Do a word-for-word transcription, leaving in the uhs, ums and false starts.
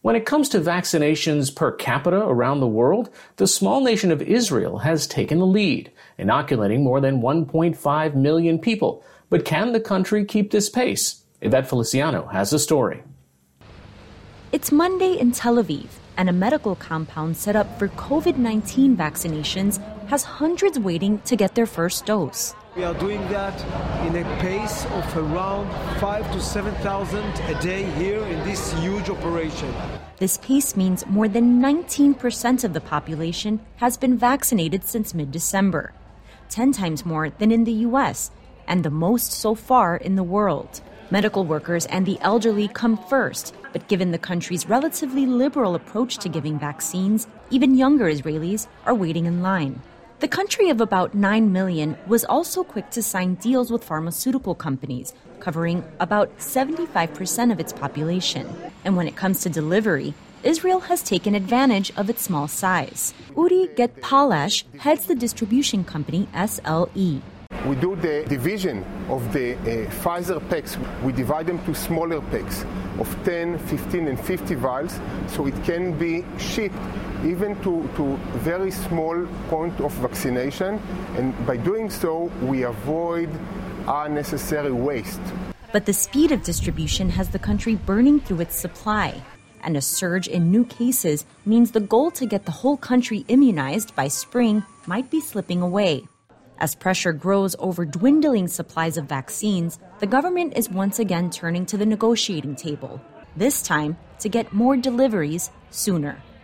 When it comes to vaccinations per capita around the world, the small nation of Israel has taken the lead, inoculating more than one point five million people. But can the country keep this pace? Yvette Feliciano has the story. It's Monday in Tel Aviv, and a medical compound set up for covid nineteen vaccinations has hundreds waiting to get their first dose. We are doing that in a pace of around five to seven thousand a day here in this huge operation. This pace means more than nineteen percent of the population has been vaccinated since mid-December, ten times more than in the U S, and the most so far in the world. Medical workers and the elderly come first, but given the country's relatively liberal approach to giving vaccines, even younger Israelis are waiting in line. The country of about nine million was also quick to sign deals with pharmaceutical companies, covering about seventy-five percent of its population. And when it comes to delivery, Israel has taken advantage of its small size. Uri Get-Palash heads the distribution company S L E. We do the division of the uh, Pfizer packs. We divide them to smaller packs of ten, fifteen, and fifty vials, so it can be shipped even to, to very small point of vaccination. And by doing so, we avoid unnecessary waste. But the speed of distribution has the country burning through its supply. And a surge in new cases means the goal to get the whole country immunized by spring might be slipping away. As pressure grows over dwindling supplies of vaccines, the government is once again turning to the negotiating table, this time to get more deliveries sooner.